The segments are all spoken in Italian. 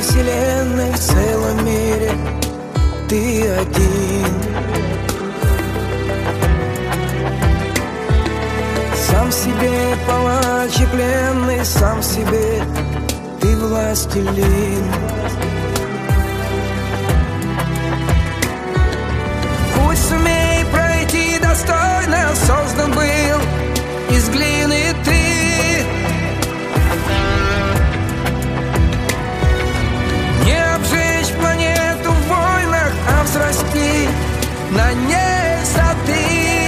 вселенной, в целом мире ты один. Сам себе палач и пленный, сам себе ты властелин. Путь сумей пройти достойно, создан был из глины ты. Не обжечь планету в войнах, а взрасти на ней сады.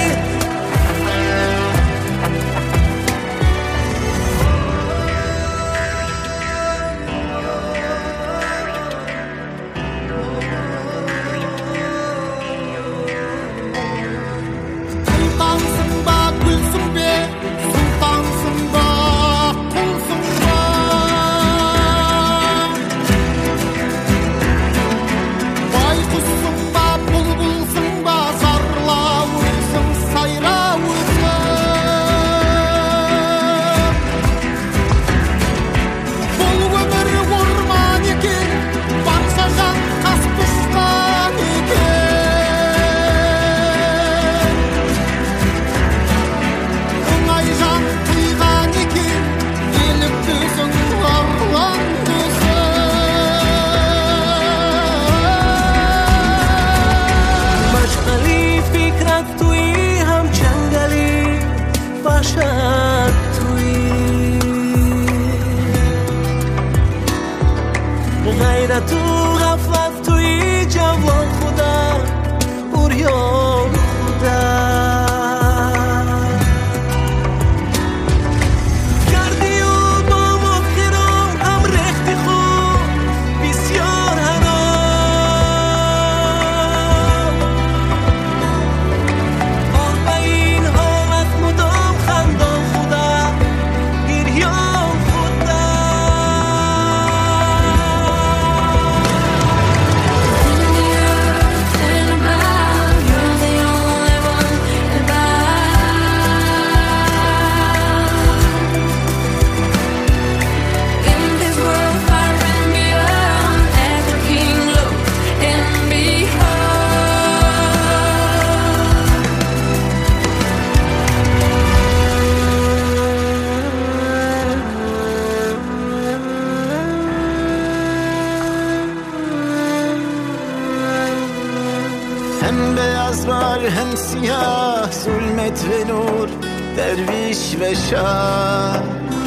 Hem beyaz var hem siyah, zulmet ve nur, derviş ve şah.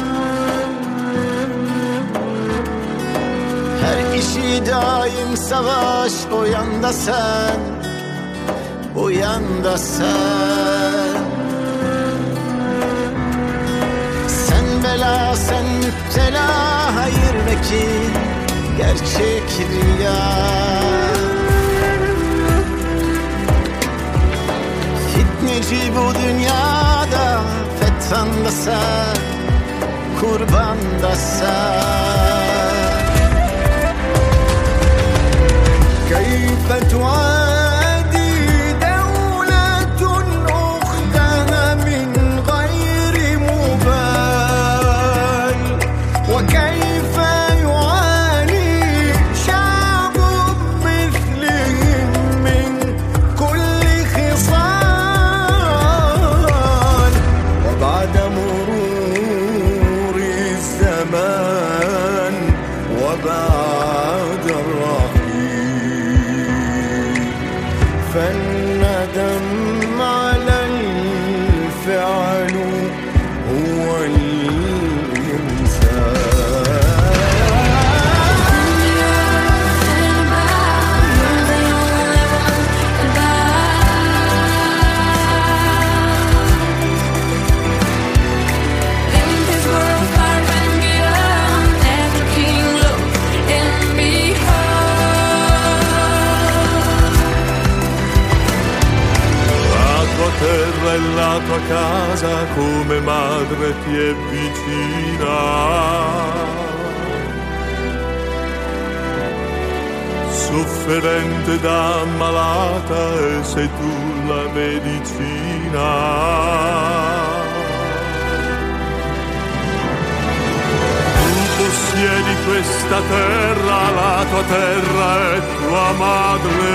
Her işi daim savaş, o yanda sen, bu yanda sen. Sen bela, sen müptela, hayır vekil, gerçek rüya. Fitneci bu dünyada, fethan da sen, kurban da sen. كيف تعادي دولة أختها من غير مبال وكيف يعاني شعب مثلهم من كل خصال وبعد مرور الزمان وبعد الرحيل فالندم على الفعل هو terra e la tua casa come madre ti è vicina. Sofferente da ammalata e sei tu la medicina. Tu possiedi questa terra, la tua terra è tua madre.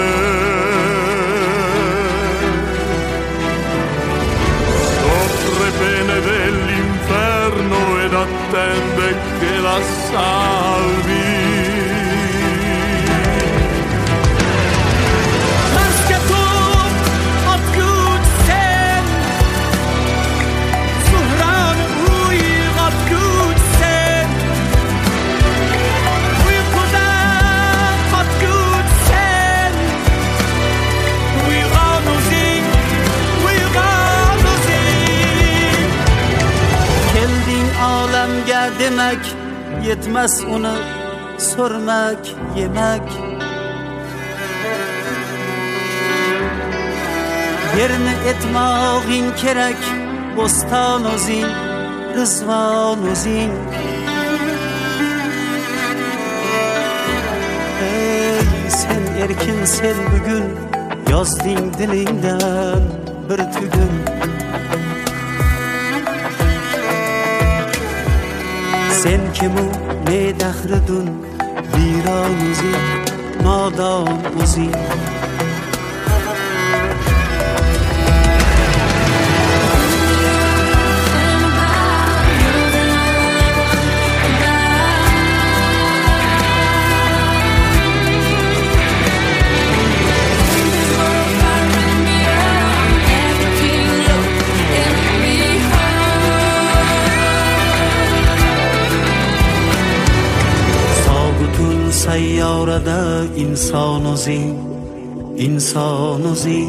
Soffre pene dell'inferno ed attende che la salvi. Demek yetmez onu sormak, yemek. Yerini etmağın kerek, bostan ozin, rızvan ozin. Ey sen erkin sen bugün, yazdın dilinden bir tügün. Sen kimu ne dahridun, viran uzin, nadan uzin. Sayyorada inson o'zing, inson o'zing.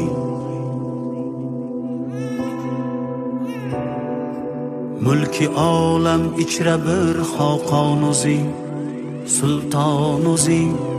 Mulki olam ichra bir xoqon o'zing, sulton o'zing.